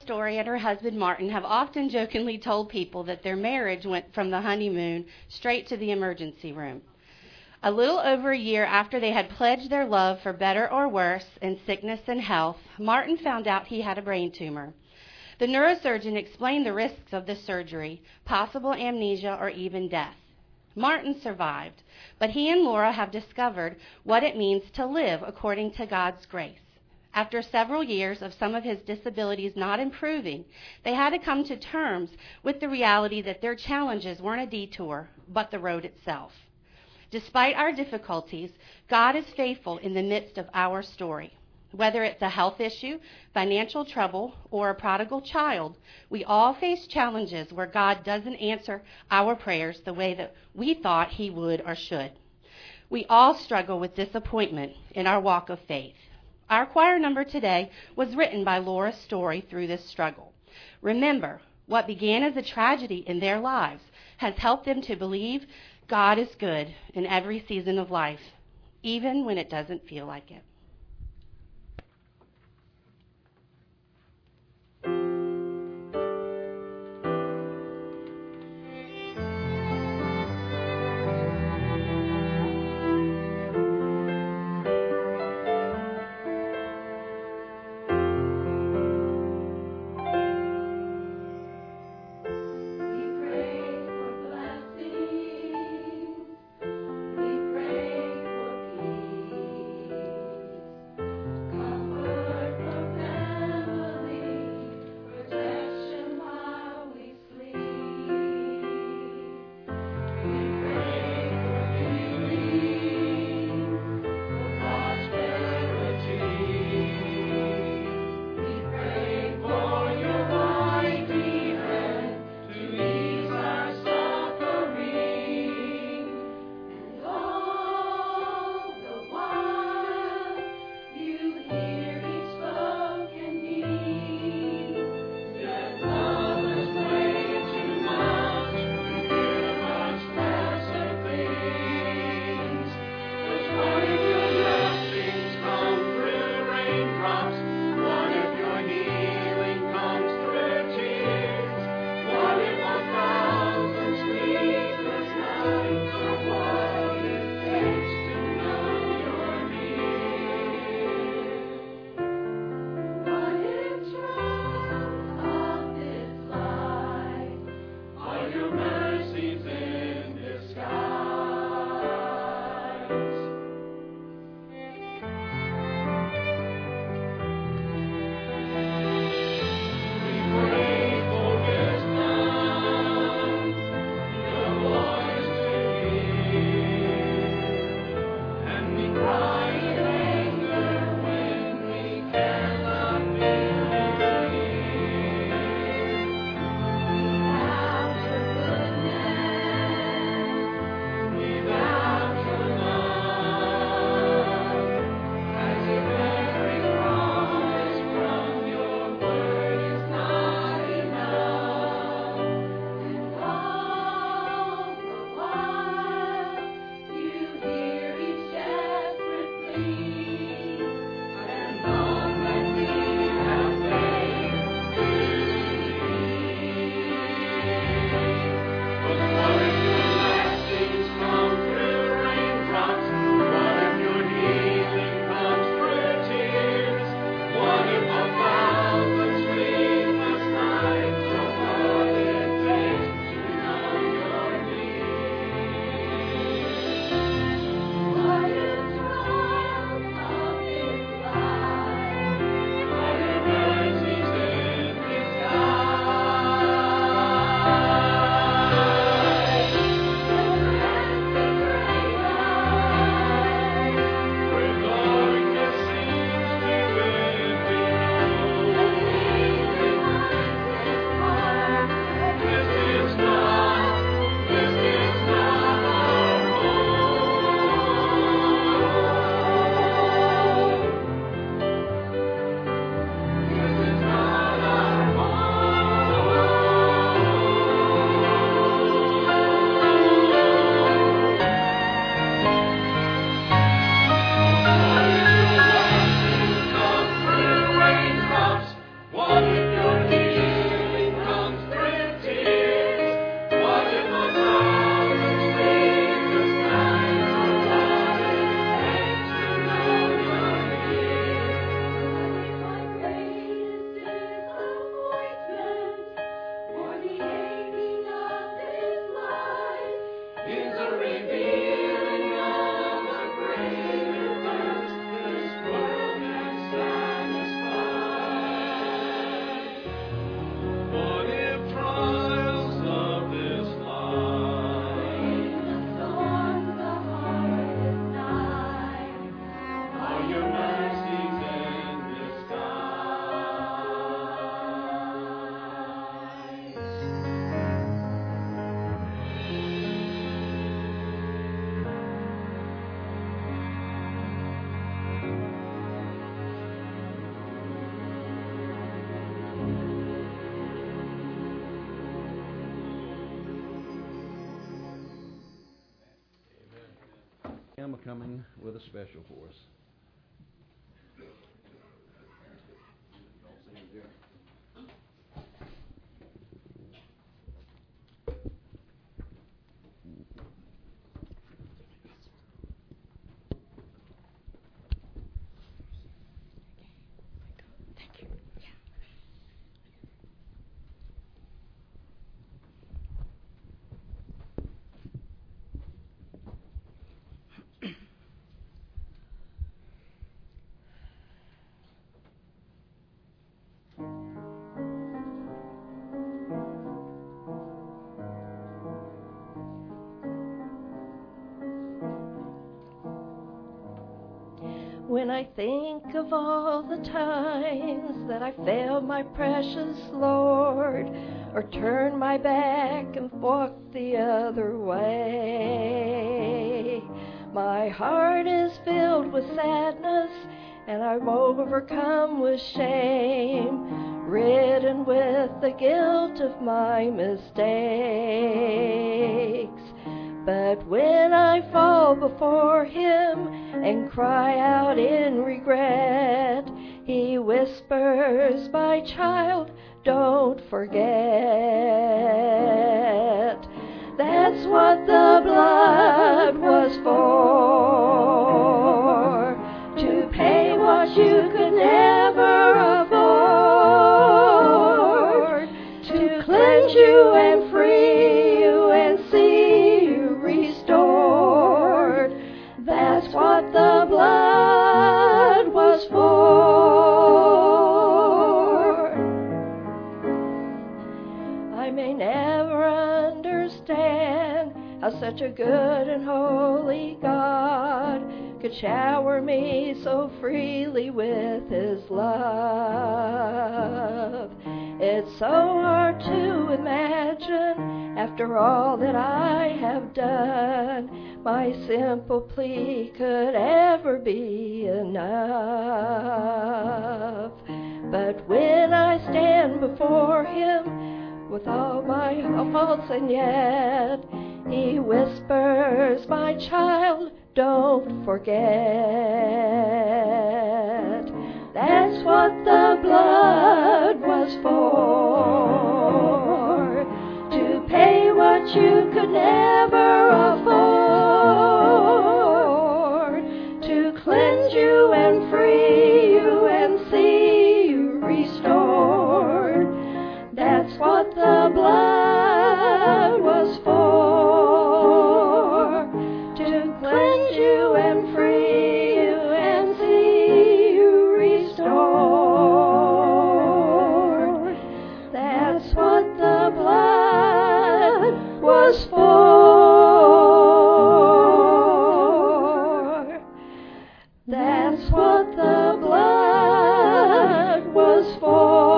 Story and her husband Martin have often jokingly told people that their marriage went from the honeymoon straight to the emergency room. A little over a year after they had pledged their love for better or worse in sickness and health, Martin found out he had a brain tumor. The neurosurgeon explained the risks of the surgery, possible amnesia, or even death. Martin survived, but he and Laura have discovered what it means to live according to God's grace. After several years of some of his disabilities not improving, they had to come to terms with the reality that their challenges weren't a detour, but the road itself. Despite our difficulties, God is faithful in the midst of our story. Whether it's a health issue, financial trouble, or a prodigal child, we all face challenges where God doesn't answer our prayers the way that we thought he would or should. We all struggle with disappointment in our walk of faith. Our choir number today was written by Laura Story through this struggle. Remember, what began as a tragedy in their lives has helped them to believe God is good in every season of life, even when it doesn't feel like it. Sam coming with a special for us. When I think of all the times that I failed my precious Lord, or turned my back and walked the other way, my heart is filled with sadness, and I'm overcome with shame, ridden with the guilt of my mistakes. But when I fall before Him and cry out in regret, He whispers, "My child, don't forget." That's what the blood was for, to pay what you could never afford, to cleanse you and free you and see you restored. That's what the blood was for. I may never understand how such a good and holy God could shower me so freely with His love. It's so hard to imagine, after all that I have done, my simple plea could ever be enough. But when I stand before Him with all my faults and yet, He whispers, "My child, don't forget." That's what the blood was for, to pay what you could never afford, to cleanse you and free you and see you restored. That's what the blood was for, to cleanse you and free you and see you restored. That's what the blood was for. That's what the blood was for.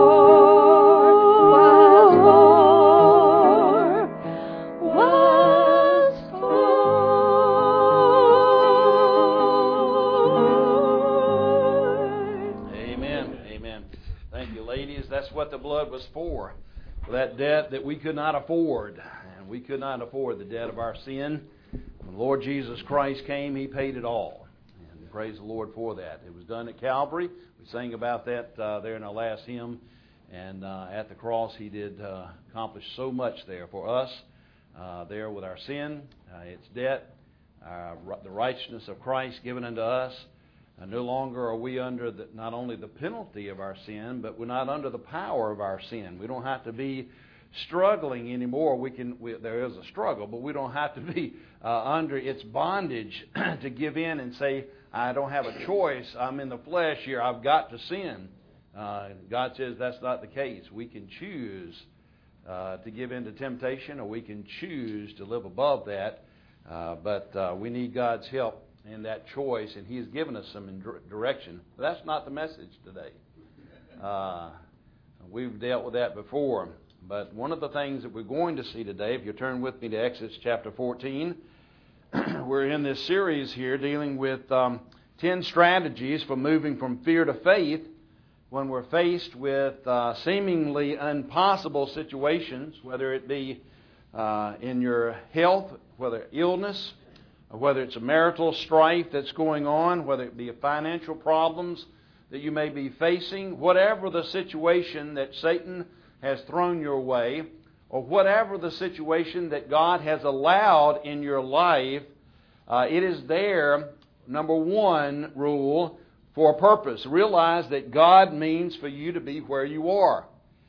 That's what the blood was for that debt that we could not afford. And we could not afford the debt of our sin. When the Lord Jesus Christ came, He paid it all. And praise the Lord for that. It was done at Calvary. We sang about that there in our last hymn. And at the cross, He did accomplish so much there for us. There with our sin, its debt, the righteousness of Christ given unto us. No longer are we under not only the penalty of our sin, but we're not under the power of our sin. We don't have to be struggling anymore. There is a struggle, but we don't have to be under its bondage to give in and say, "I don't have a choice. I'm in the flesh here. I've got to sin." God says that's not the case. We can choose to give in to temptation, or we can choose to live above that. But we need God's help in that choice, and He has given us some direction. But that's not the message today. We've dealt with that before. But one of the things that we're going to see today, if you turn with me to Exodus chapter 14, we're in this series here dealing with 10 strategies for moving from fear to faith when we're faced with seemingly impossible situations, whether it be in your health, whether illness, whether it's a marital strife that's going on, whether it be a financial problems that you may be facing, whatever the situation that Satan has thrown your way, or whatever the situation that God has allowed in your life, it is there, number one rule, for a purpose. Realize that God means for you to be where you are.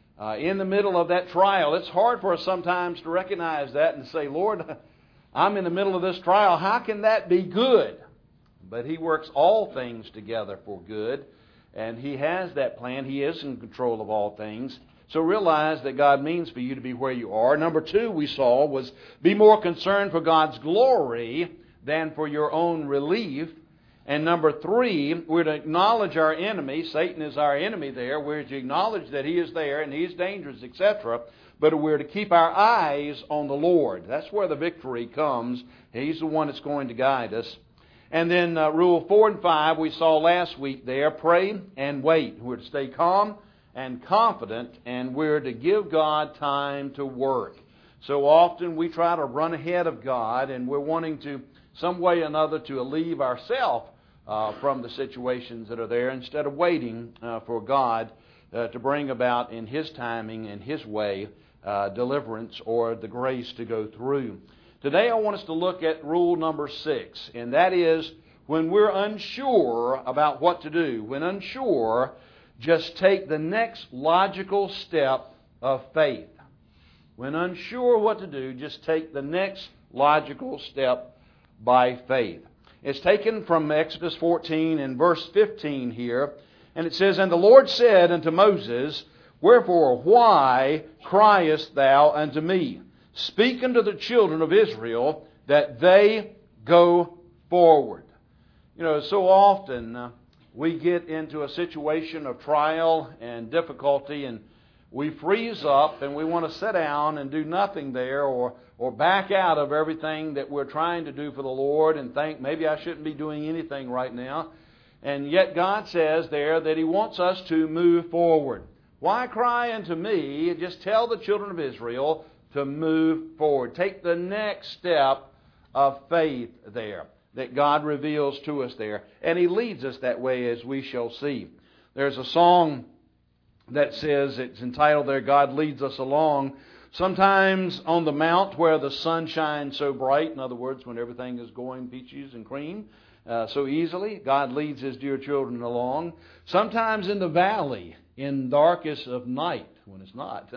In the middle of that trial, it's hard for us sometimes to recognize that and say, Lord, I'm in the middle of this trial. How can that be good? But He works all things together for good, and He has that plan. He is in control of all things. So realize that God means for you to be where you are. Number two we saw was be more concerned for God's glory than for your own relief. And number three, we're to acknowledge our enemy. Satan is our enemy there. We're to acknowledge that he is there and he's dangerous, etc. But we're to keep our eyes on the Lord. That's where the victory comes. He's the one that's going to guide us. And then rule 4 and 5 we saw last week there, pray and wait. We're to stay calm and confident, and we're to give God time to work. So often we try to run ahead of God, and we're wanting to, some way or another, to alleviate ourselves from the situations that are there instead of waiting for God to bring about in His timing and His way deliverance or the grace to go through. Today I want us to look at rule number 6, and that is when we're unsure about what to do, when unsure, just take the next logical step of faith. When unsure what to do, just take the next logical step by faith. It's taken from Exodus 14 and verse 15 here, and it says, And the Lord said unto Moses, Wherefore, why criest thou unto me? Speak unto the children of Israel that they go forward. You know, so often we get into a situation of trial and difficulty, and we freeze up and we want to sit down and do nothing there, or back out of everything that we're trying to do for the Lord and think, maybe I shouldn't be doing anything right now. And yet God says there that He wants us to move forward. Why cry unto me? Just tell the children of Israel to move forward. Take the next step of faith there that God reveals to us there. And He leads us that way, as we shall see. There's a song that says, it's entitled there, God Leads Us Along. Sometimes on the mount where the sun shines so bright, in other words, when everything is going peaches and cream so easily, God leads His dear children along. Sometimes in the valley, in darkest of night, when it's not,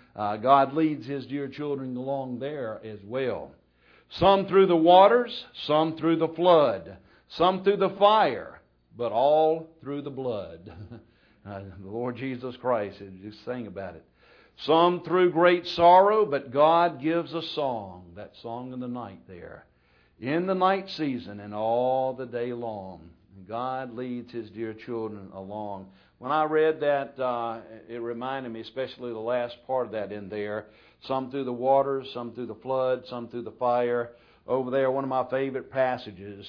God leads His dear children along there as well. Some through the waters, some through the flood, some through the fire, but all through the blood. The Lord Jesus Christ, just sing about it. Some through great sorrow, but God gives a song, that song in the night there. In the night season and all the day long, God leads His dear children along. When I read that, it reminded me, especially the last part of that in there, some through the waters, some through the flood, some through the fire. Over there, one of my favorite passages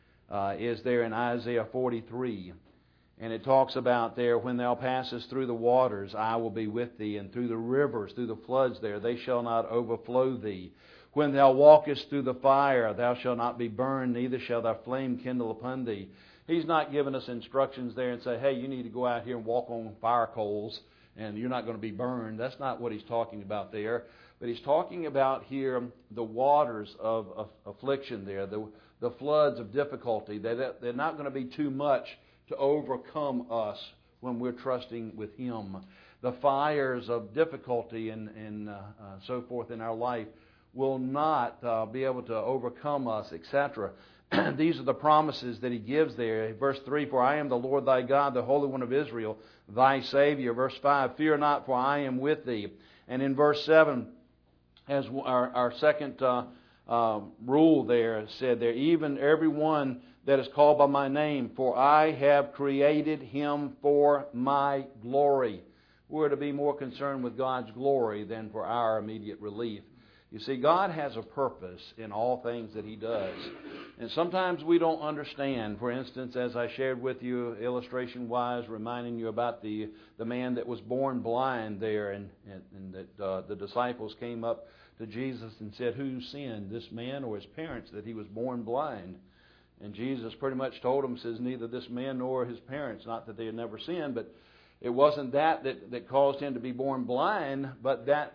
is there in Isaiah 43. And it talks about there, when thou passest through the waters, I will be with thee, and through the rivers, through the floods there, they shall not overflow thee. When thou walkest through the fire, thou shalt not be burned, neither shall thy flame kindle upon thee. He's not giving us instructions there and say, hey, you need to go out here and walk on fire coals, and you're not going to be burned. That's not what He's talking about there. But He's talking about here the waters of affliction there, the floods of difficulty. They're not going to be too much to overcome us when we're trusting with Him. The fires of difficulty and so forth in our life will not be able to overcome us, etc. These are the promises that He gives there. Verse 3, For I am the Lord thy God, the Holy One of Israel, thy Savior. Verse 5, Fear not, for I am with thee. And in verse 7, as our second rule there said there, Even every one that is called by my name, for I have created him for my glory. We're to be more concerned with God's glory than for our immediate relief. You see, God has a purpose in all things that He does. And sometimes we don't understand. For instance, as I shared with you, illustration-wise, reminding you about the man that was born blind there, and that the disciples came up to Jesus and said, who sinned, this man or his parents, that he was born blind? And Jesus pretty much told him, says, neither this man nor his parents, not that they had never sinned, but it wasn't that caused him to be born blind, but that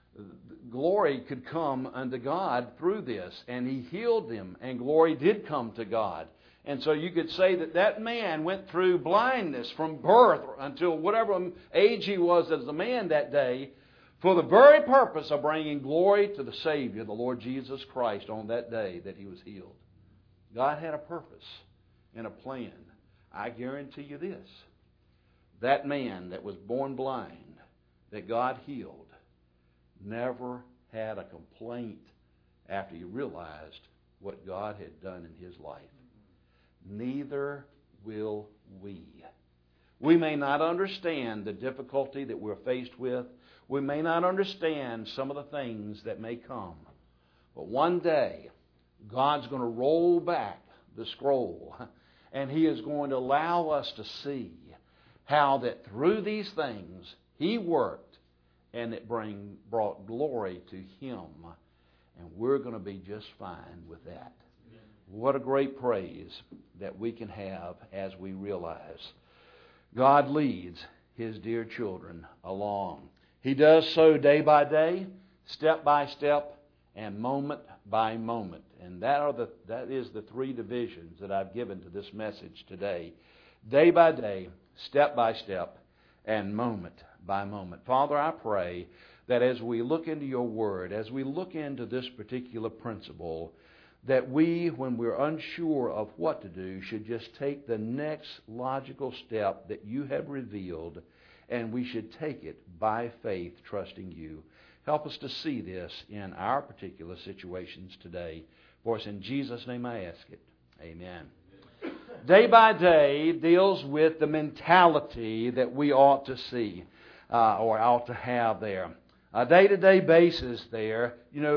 glory could come unto God through this. And He healed them, and glory did come to God. And so you could say that man went through blindness from birth until whatever age he was as a man that day, for the very purpose of bringing glory to the Savior, the Lord Jesus Christ, on that day that He was healed. God had a purpose and a plan. I guarantee you this. That man that was born blind, that God healed, never had a complaint after he realized what God had done in his life. Neither will we. We may not understand the difficulty that we're faced with. We may not understand some of the things that may come. But one day, God's going to roll back the scroll, and He is going to allow us to see how that through these things He worked, and it brought glory to Him. And we're going to be just fine with that. What a great praise that we can have as we realize God leads His dear children along. He does so day by day, step by step, and moment by moment. And that is the three divisions that I've given to this message today. Day by day, step by step, and moment by moment. Father, I pray that as we look into Your Word, as we look into this particular principle, that we, when we're unsure of what to do, should just take the next logical step that You have revealed, and we should take it by faith, trusting You. Help us to see this in our particular situations today. For us, in Jesus' name I ask it. Amen. Day by day deals with the mentality that we ought to see or ought to have there. A day-to-day basis there,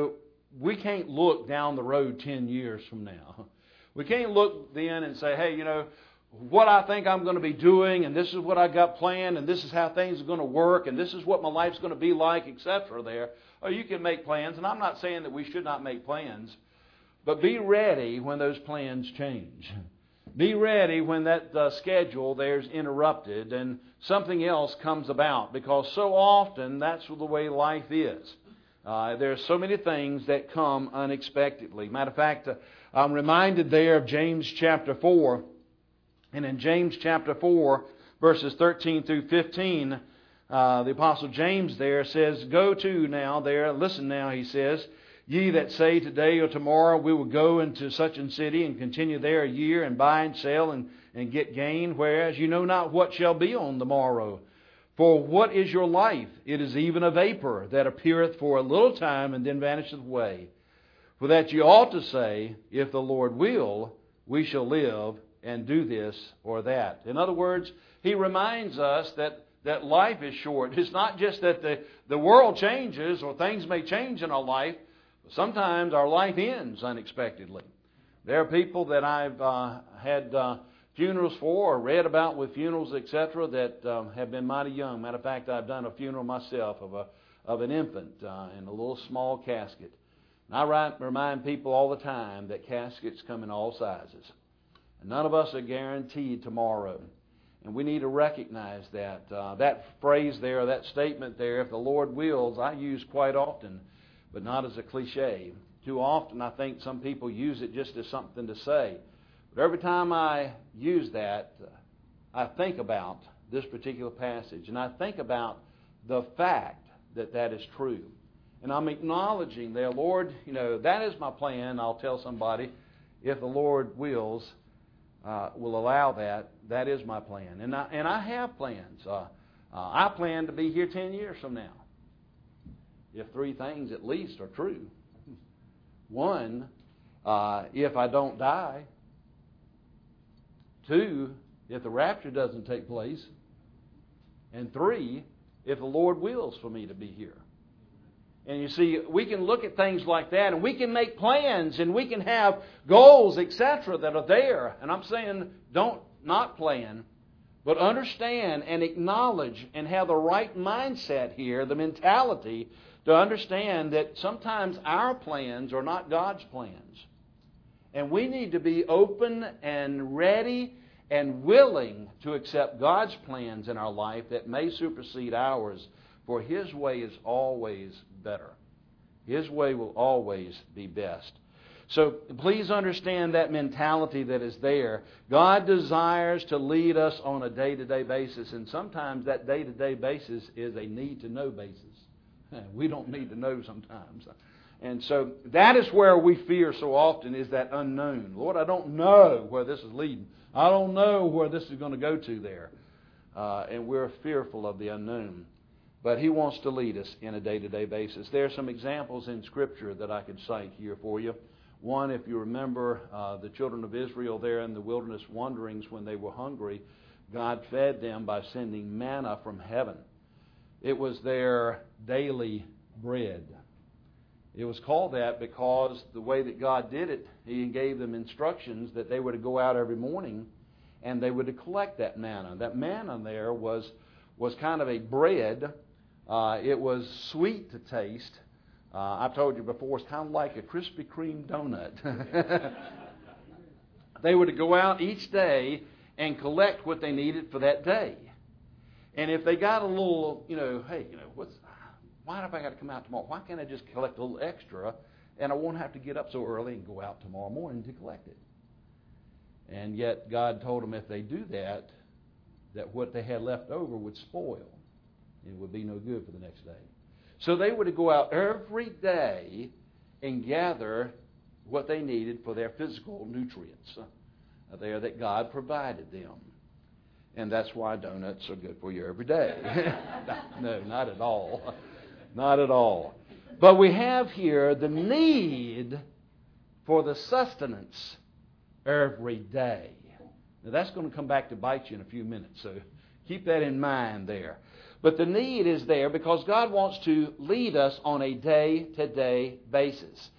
we can't look down the road 10 years from now. We can't look then and say, hey, what I think I'm going to be doing, and this is what I got planned, and this is how things are going to work, and this is what my life's going to be like, etc. there. Oh, you can make plans, and I'm not saying that we should not make plans, but be ready when those plans change. Be ready when that schedule there's interrupted and something else comes about, because so often that's the way life is. There are so many things that come unexpectedly. Matter of fact, I'm reminded there of James chapter 4. And in James chapter 4, verses 13 through 15, the Apostle James there says, go to now there, listen now, he says, ye that say today or tomorrow we will go into such a city and continue there a year and buy and sell and get gain, whereas you know not what shall be on the morrow. For what is your life? It is even a vapor that appeareth for a little time and then vanisheth away. For that you ought to say, if the Lord will, we shall live and do this or that. In other words, he reminds us that life is short. It's not just that the world changes or things may change in our life, but sometimes our life ends unexpectedly. There are people that I've had funerals for or read about with funerals, etc., that have been mighty young. Matter of fact, I've done a funeral myself of an infant in a little small casket. And I remind people all the time that caskets come in all sizes. And none of us are guaranteed tomorrow. And we need to recognize that. That phrase there, that statement there, if the Lord wills, I use quite often, but not as a cliche. Too often I think some people use it just as something to say. But every time I use that, I think about this particular passage. And I think about the fact that that is true. And I'm acknowledging there, Lord, that is my plan. I'll tell somebody, if the Lord wills, will allow that. That is my plan. And I have plans. I plan to be here 10 years from now. If three things at least are true. One, if I don't die. Two, if the rapture doesn't take place. And three, if the Lord wills for me to be here. And you see, we can look at things like that, and we can make plans, and we can have goals, etc., that are there. And I'm saying, don't not plan, but understand and acknowledge and have the right mindset here, the mentality, to understand that sometimes our plans are not God's plans. And we need to be open and ready and willing to accept God's plans in our life that may supersede ours, for His way is always better. His way will always be best. So please understand that mentality that is there. God desires to lead us on a day-to-day basis, and sometimes that day-to-day basis is a need-to-know basis. We don't need to know sometimes. And so that is where we fear so often, is that unknown. Lord, I don't know where this is leading. I don't know where this is going to go to there. And we're fearful of the unknown. But He wants to lead us in a day-to-day basis. There are some examples in Scripture that I could cite here for you. One, if you remember the children of Israel there in the wilderness wanderings when they were hungry, God fed them by sending manna from heaven. It was their daily bread. It was called that because the way that God did it, He gave them instructions that they were to go out every morning and they were to collect that manna. That manna there was kind of a bread. It was sweet to taste. I've told you before, it's kind of like a Krispy Kreme donut. They were to go out each day and collect what they needed for that day. And if they got a little, why have I got to come out tomorrow? Why can't I just collect a little extra and I won't have to get up so early and go out tomorrow morning to collect it? And yet God told them if they do that what they had left over would spoil. It would be no good for the next day. So they were to go out every day and gather what they needed for their physical nutrients there that God provided them. And that's why donuts are good for you every day. No, not at all. Not at all. But we have here the need for the sustenance every day. Now that's going to come back to bite you in a few minutes, so keep that in mind there. But the need is there because God wants to lead us on a day-to-day basis.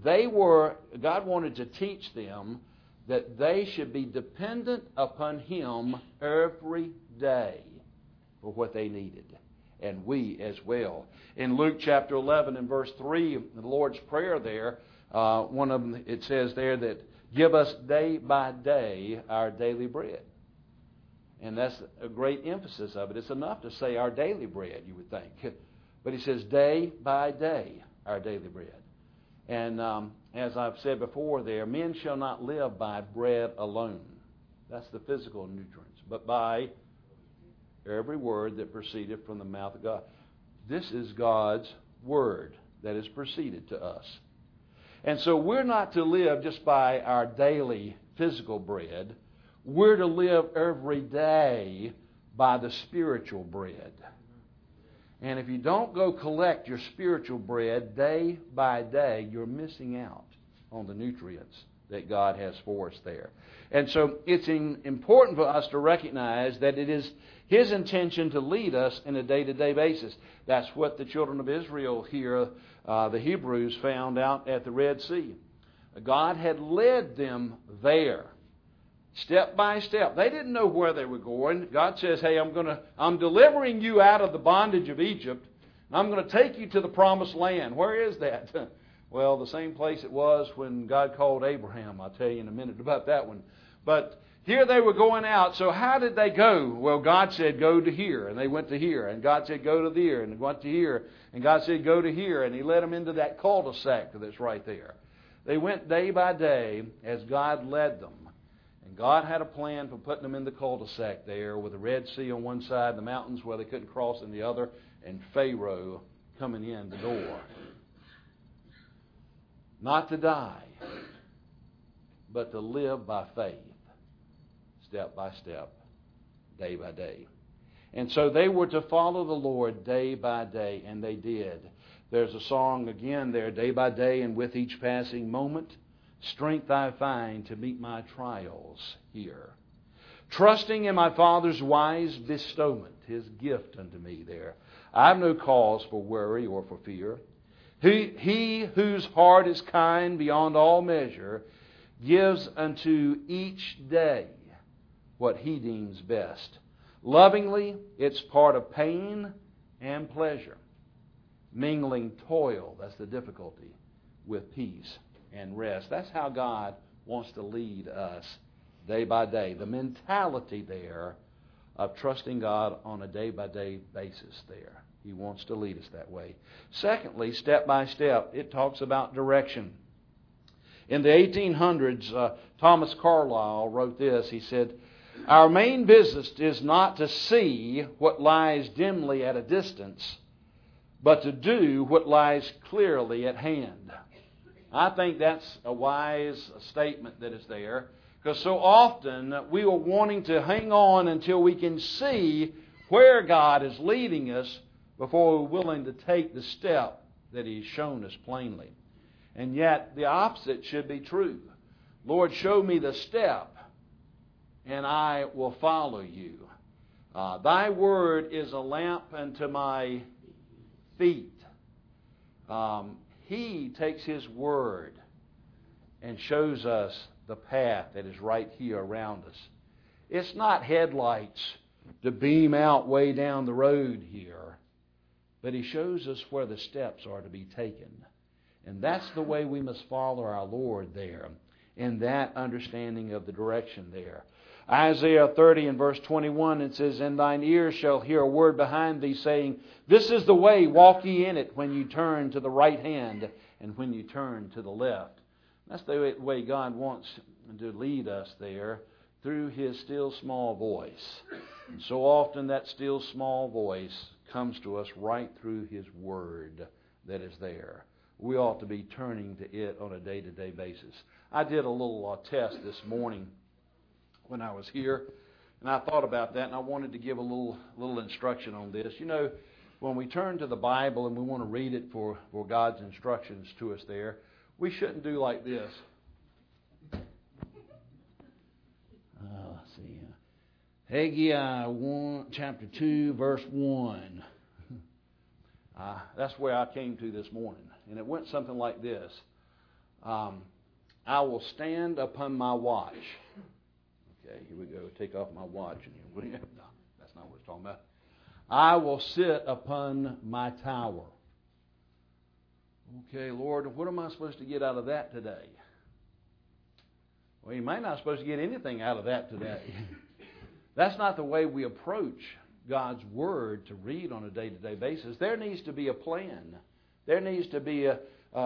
God wanted to teach them that they should be dependent upon Him every day for what they needed. And we as well. In Luke chapter 11 and verse 3, the Lord's Prayer there, one of them, it says there that, give us day by day our daily bread. And that's a great emphasis of it. It's enough to say our daily bread, you would think. But He says day by day our daily bread. And as I've said before there, men shall not live by bread alone. That's the physical nutrients. But by every word that proceeded from the mouth of God. This is God's word that is proceeded to us. And so we're not to live just by our daily physical bread. We're to live every day by the spiritual bread. And if you don't go collect your spiritual bread day by day, you're missing out on the nutrients that God has for us there. And so it's important for us to recognize that it is His intention to lead us in a day-to-day basis. That's what the children of Israel here, the Hebrews, found out at the Red Sea. God had led them there, step by step. They didn't know where they were going. God says, hey, I'm delivering you out of the bondage of Egypt, and I'm going to take you to the promised land. Where is that? Well, the same place it was when God called Abraham. I'll tell you in a minute about that one. But here they were going out. So how did they go? Well, God said, go to here. And they went to here. And God said, go to there. And they went to here. And God said, go to here. And He led them into that cul-de-sac that's right there. They went day by day as God led them. And God had a plan for putting them in the cul-de-sac there with the Red Sea on one side, the mountains where they couldn't cross on the other, and Pharaoh coming in the door. Not to die, but to live by faith, step by step, day by day. And so they were to follow the Lord day by day, and they did. There's a song again there, day by day, and with each passing moment, strength I find to meet my trials here. Trusting in my Father's wise bestowment, His gift unto me there. I have no cause for worry or for fear. He whose heart is kind beyond all measure gives unto each day what he deems best. Lovingly, it's part of pain and pleasure, mingling toil, that's the difficulty, with peace and rest. That's how God wants to lead us day by day. The mentality there of trusting God on a day-by-day basis there. He wants to lead us that way. Secondly, step by step, it talks about direction. In the 1800s, Thomas Carlyle wrote this. He said, "Our main business is not to see what lies dimly at a distance, but to do what lies clearly at hand." I think that's a wise statement that is there, because so often we are wanting to hang on until we can see where God is leading us before we're willing to take the step that He's shown us plainly. And yet the opposite should be true. Lord, show me the step, and I will follow you. Thy word is a lamp unto my feet. He takes His word and shows us the path that is right here around us. It's not headlights to beam out way down the road here, but He shows us where the steps are to be taken. And that's the way we must follow our Lord there, in that understanding of the direction there. Isaiah 30 and verse 21, it says, "And thine ears shall hear a word behind thee, saying, This is the way, walk ye in it, when you turn to the right hand, and when you turn to the left." That's the way God wants to lead us there, through His still small voice. And so often that still small voice comes to us right through His word that is there. We ought to be turning to it on a day-to-day basis. I did a little test this morning when I was here, and I thought about that, and I wanted to give a little instruction on this. You know, when we turn to the Bible and we want to read it for God's instructions to us there, we shouldn't do like this. Let's see. Haggai chapter 2, verse 1. That's where I came to this morning. And it went something like this. I will stand upon my watch. Okay, here we go. Take off my watch. No, that's not what it's talking about. I will sit upon my tower. Okay, Lord, what am I supposed to get out of that today? Well, you might not supposed to get anything out of that today. That's not the way we approach God's Word to read on a day-to-day basis. There needs to be a plan. There needs to be a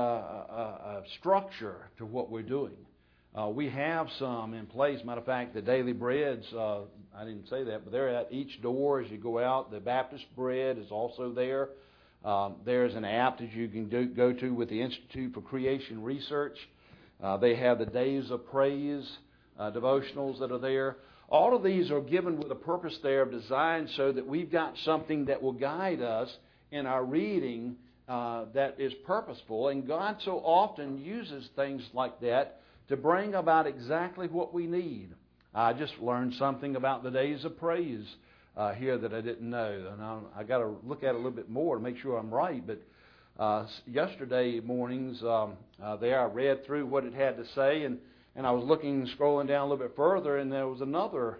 structure to what we're doing. We have some in place. Matter of fact, the daily breads, I didn't say that, but they're at each door as you go out. The Baptist bread is also there. There's an app that you can go to with the Institute for Creation Research. They have the Days of Praise devotionals that are there. All of these are given with a purpose there, designed so that we've got something that will guide us in our reading that is purposeful. And God so often uses things like that to bring about exactly what we need. I just learned something about the Days of Praise here that I didn't know. And I got to look at it a little bit more to make sure I'm right. But yesterday mornings, there I read through what it had to say, and I was scrolling down a little bit further, and there was another,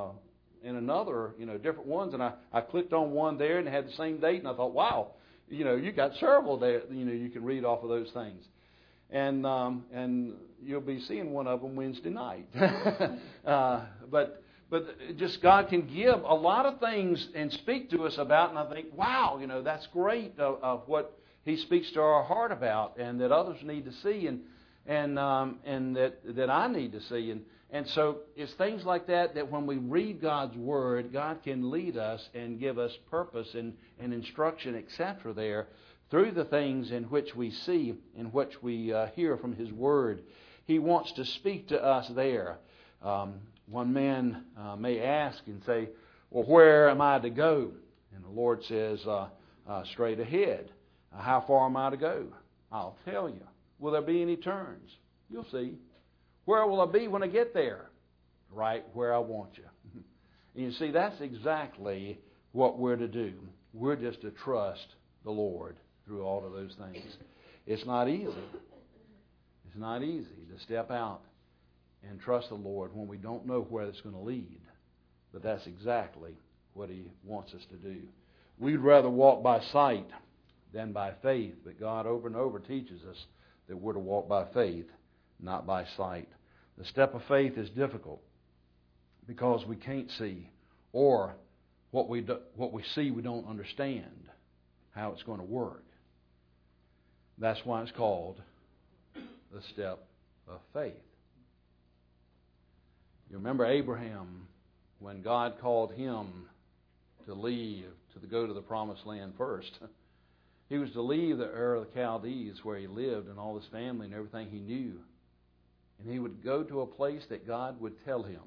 different ones. And I clicked on one there, and it had the same date, and I thought, wow, you got several there, you can read off of those things. And you'll be seeing one of them Wednesday night. But just God can give a lot of things and speak to us about, and I think, wow, that's great of what He speaks to our heart about, and that others need to see, and that I need to see. And so it's things like that when we read God's Word, God can lead us and give us purpose and instruction, etc. there through the things in which we see, in which we hear from His Word. He wants to speak to us there. One man may ask and say, well, where am I to go? And the Lord says, straight ahead. How far am I to go? I'll tell you. Will there be any turns? You'll see. Where will I be when I get there? Right where I want you. And you see, that's exactly what we're to do. We're just to trust the Lord through all of those things. It's not easy. It's not easy to step out and trust the Lord when we don't know where it's going to lead. But that's exactly what He wants us to do. We'd rather walk by sight than by faith, but God over and over teaches us that we're to walk by faith, not by sight. The step of faith is difficult because we can't see, or what we see we don't understand how it's going to work. That's why it's called the step of faith. You remember Abraham, when God called him to leave, to go to the promised land first. He was to leave the Ur of the Chaldees where he lived and all his family and everything he knew. And he would go to a place that God would tell him.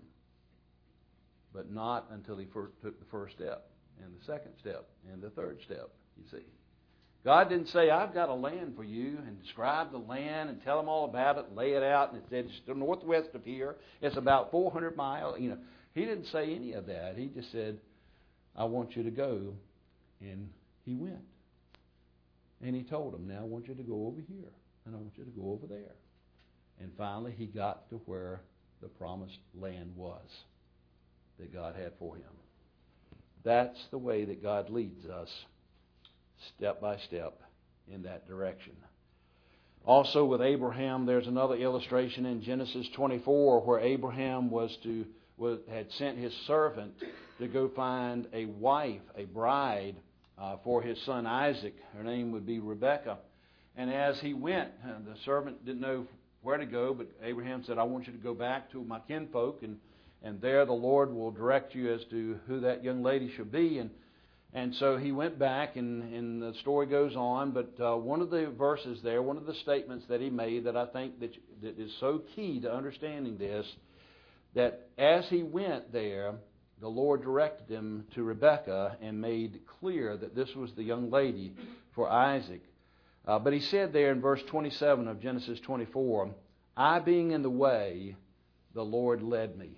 But not until he took the first step, and the second step, and the third step, you see. God didn't say, I've got a land for you, and describe the land and tell them all about it, lay it out, and it said it's the northwest of here. It's about 400 miles. He didn't say any of that. He just said, I want you to go. And he went. And he told them, now I want you to go over here, and I want you to go over there. And finally he got to where the promised land was that God had for him. That's the way that God leads us, step by step, in that direction. Also with Abraham, there's another illustration in Genesis 24 where Abraham had sent his servant to go find a wife, a bride, for his son Isaac. Her name would be Rebekah. And as he went, the servant didn't know where to go, but Abraham said, I want you to go back to my kinfolk, and there the Lord will direct you as to who that young lady should be. And so he went back, and the story goes on. But one of the verses there, one of the statements that he made that I think that is so key to understanding this, that as he went there, the Lord directed him to Rebekah and made clear that this was the young lady for Isaac. But he said there in verse 27 of Genesis 24, I being in the way, the Lord led me.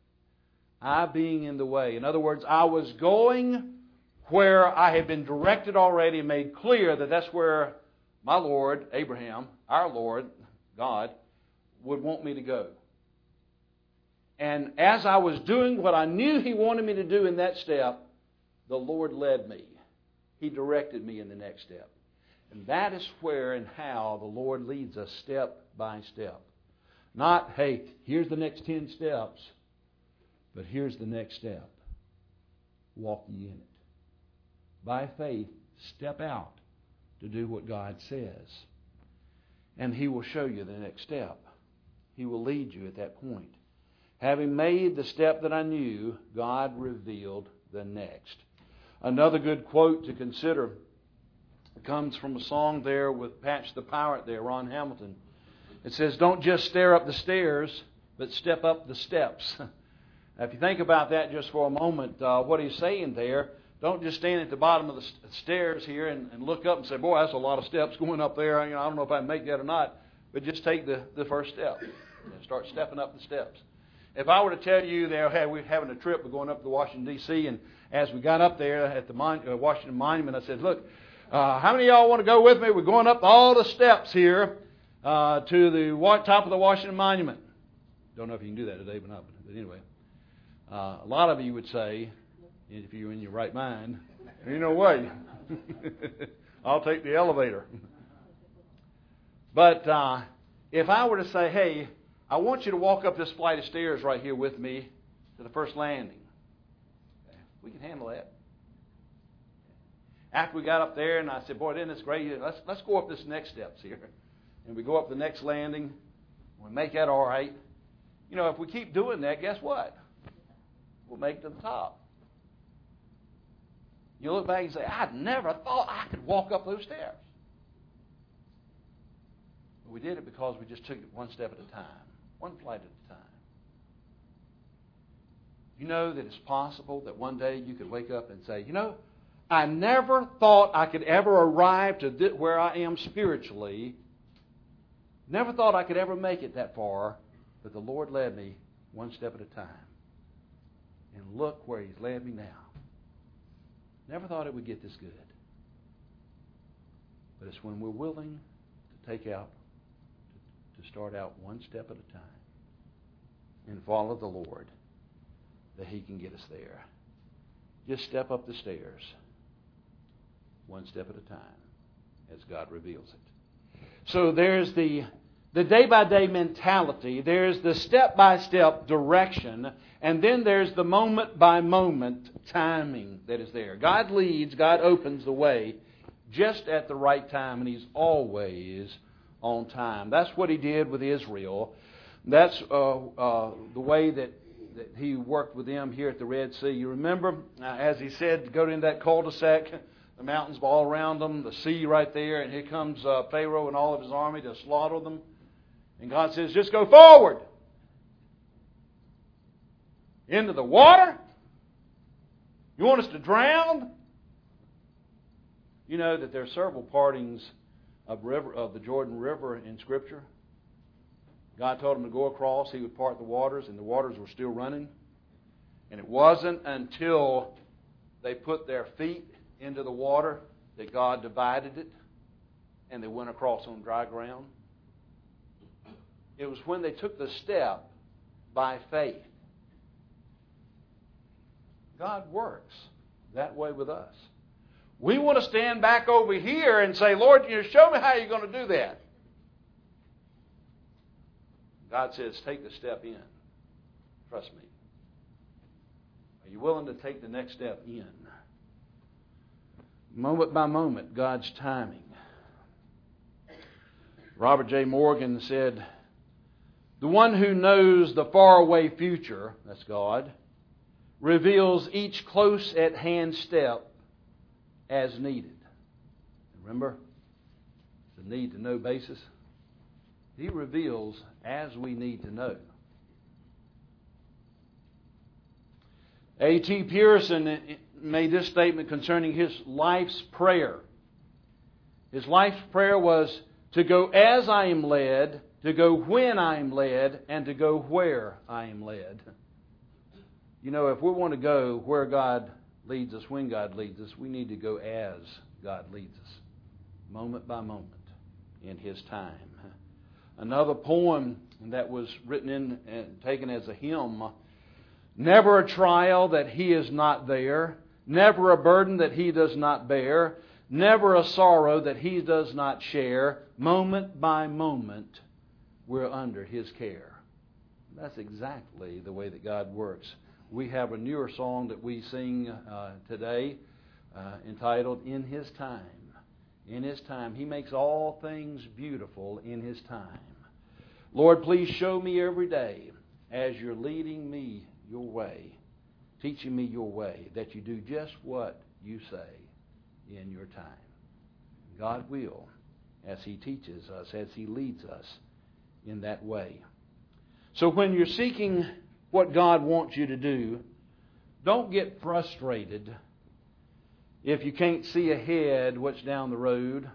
I being in the way. In other words, I was going where I had been directed already and made clear that that's where my Lord, Abraham, our Lord, God, would want me to go. And as I was doing what I knew He wanted me to do in that step, the Lord led me. He directed me in the next step. And that is where and how the Lord leads us step by step. Not, hey, here's the next 10 steps, but here's the next step. Walk ye in it. By faith, step out to do what God says. And He will show you the next step. He will lead you at that point. Having made the step that I knew, God revealed the next. Another good quote to consider comes from a song there with Patch the Pirate there, Ron Hamilton. It says, don't just stare up the stairs, but step up the steps. Now, if you think about that just for a moment, what he's saying there, don't just stand at the bottom of the stairs here and look up and say, boy, that's a lot of steps going up there. I don't know if I can make that or not. But just take the first step and start stepping up the steps. If I were to tell you that we're having a trip, we're going up to Washington, D.C., and as we got up there at the Washington Monument, I said, look, how many of y'all want to go with me? We're going up all the steps here to the top of the Washington Monument. Don't know if you can do that today, but anyway. A lot of you would say, if you're in your right mind, ain't no way. I'll take the elevator. But if I were to say, hey, I want you to walk up this flight of stairs right here with me to the first landing. Okay, we can handle that. After we got up there, and I said, boy, isn't this great? Let's go up this next steps here. And we go up the next landing. We make that all right. If we keep doing that, guess what? We'll make it to the top. You look back and say, I never thought I could walk up those stairs. But we did it because we just took it one step at a time. One flight at a time. You know that it's possible that one day you could wake up and say, I never thought I could ever arrive to where I am spiritually. Never thought I could ever make it that far. But the Lord led me one step at a time. And look where He's led me now. Never thought it would get this good. But it's when we're willing to start out one step at a time and follow the Lord, that He can get us there. Just step up the stairs one step at a time as God reveals it. So there's the day-by-day mentality, there's the step-by-step direction, and then there's the moment-by-moment timing that is there. God leads, God opens the way just at the right time, and He's always on time. That's what He did with Israel. That's the way that He worked with them here at the Red Sea. You remember, as He said, to go into that cul-de-sac, the mountains all around them, the sea right there, and here comes Pharaoh and all of his army to slaughter them. And God says, just go forward into the water. You want us to drown? You know that there are several partings of the Jordan River in Scripture. God told him to go across, He would part the waters, and the waters were still running. And it wasn't until they put their feet into the water that God divided it, and they went across on dry ground. It was when they took the step by faith. God works that way with us. We want to stand back over here and say, Lord, show me how you're going to do that. God says, take the step in. Trust me. Are you willing to take the next step in? Moment by moment, God's timing. Robert J. Morgan said, the one who knows the faraway future, that's God, reveals each close at hand step as needed. Remember, the need to know basis. He reveals as we need to know. A.T. Pierson made this statement concerning his life's prayer. His life's prayer was to go as I am led, to go when I am led, and to go where I am led. You know, if we want to go where God leads us, when God leads us, we need to go as God leads us, moment by moment, in His time. Another poem that was written in and taken as a hymn, never a trial that He is not there, never a burden that He does not bear, never a sorrow that He does not share, moment by moment we're under His care. That's exactly the way that God works. We have a newer song that we sing today entitled, In His Time. In His time. He makes all things beautiful in His time. Lord, please show me every day as You're leading me Your way, teaching me Your way, that You do just what You say in Your time. God will, as He teaches us, as He leads us in that way. So when you're seeking what God wants you to do, don't get frustrated if you can't see ahead what's down the road.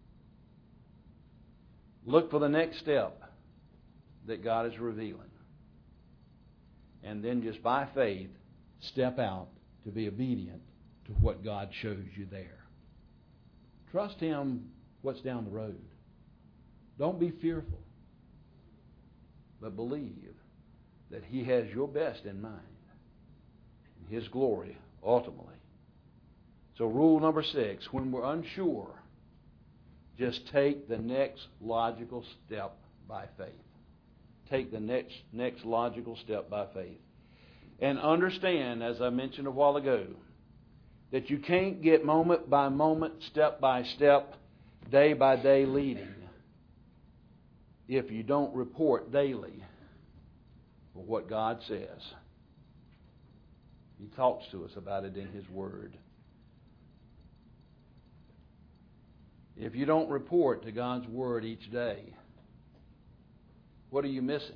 Look for the next step that God is revealing. And then just by faith, step out to be obedient to what God shows you there. Trust Him what's down the road. Don't be fearful, but believe that He has your best in mind, and His glory ultimately. So rule number 6, when we're unsure, just take the next logical step by faith. Take the next logical step by faith. And understand, as I mentioned a while ago, that you can't get moment by moment, step by step, day by day leading if you don't report daily for what God says. He talks to us about it in His Word. If you don't report to God's Word each day, what are you missing?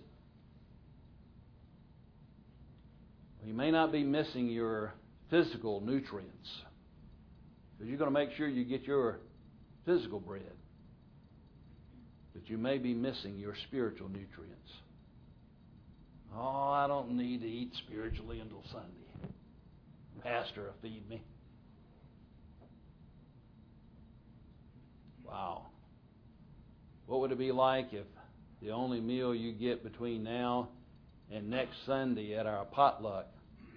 Well, you may not be missing your physical nutrients, because you're going to make sure you get your physical bread. But you may be missing your spiritual nutrients. Oh, I don't need to eat spiritually until Sunday. Pastor will feed me. Wow. What would it be like if the only meal you get between now and next Sunday at our potluck,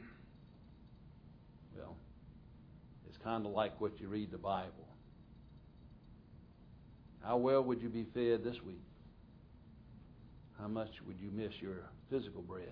well, it's kind of like what you read the Bible. How well would you be fed this week? How much would you miss your physical bread?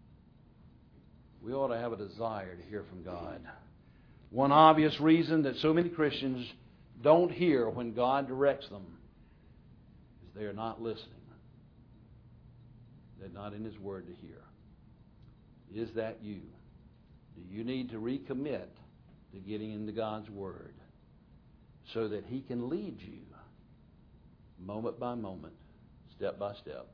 We ought to have a desire to hear from God. One obvious reason that so many Christians don't hear when God directs them is they are not listening. They're not in His Word to hear. Is that you? Do you need to recommit to getting into God's Word so that He can lead you moment by moment, step by step,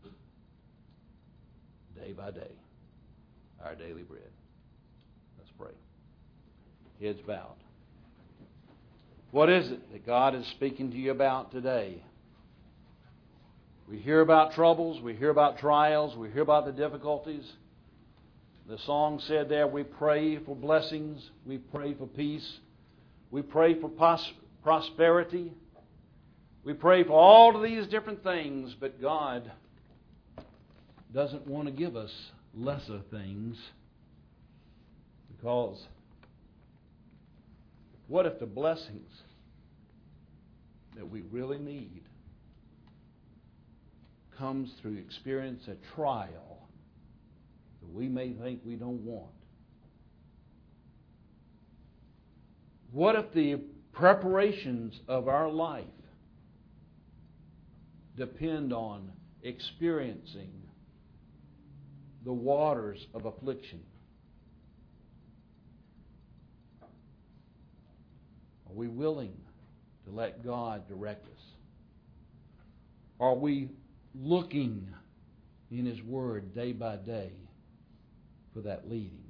day by day, our daily bread? Let's pray. Heads bowed. What is it that God is speaking to you about today? We hear about troubles, we hear about trials, we hear about the difficulties. The song said there, we pray for blessings, we pray for peace, we pray for prosperity, we pray for all of these different things, but God doesn't want to give us lesser things, because what if the blessings that we really need comes through experience a trial that we may think we don't want? What if the preparations of our life depend on experiencing the waters of affliction? Are we willing to let God direct us? Are we looking in His Word day by day for that leading?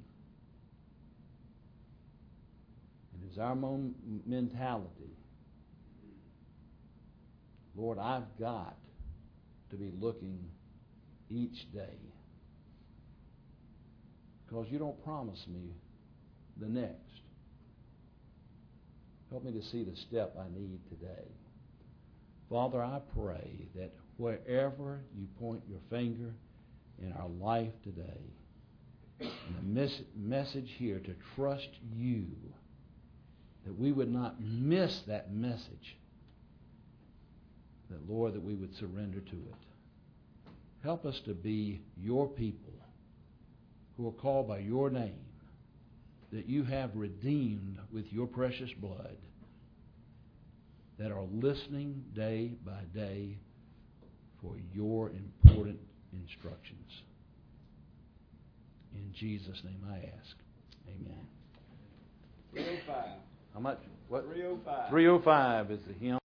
And is our mentality, Lord, I've got to be looking each day, because you don't promise me the next. Help me to see the step I need today. Father, I pray that wherever you point your finger in our life today, and the message here to trust you, that we would not miss that message, that, Lord, that we would surrender to it. Help us to be your people who are called by your name, that you have redeemed with your precious blood, that are listening day by day for your important instructions. In Jesus' name I ask. Amen. 305. How much? What? 305. 305 is the hymn.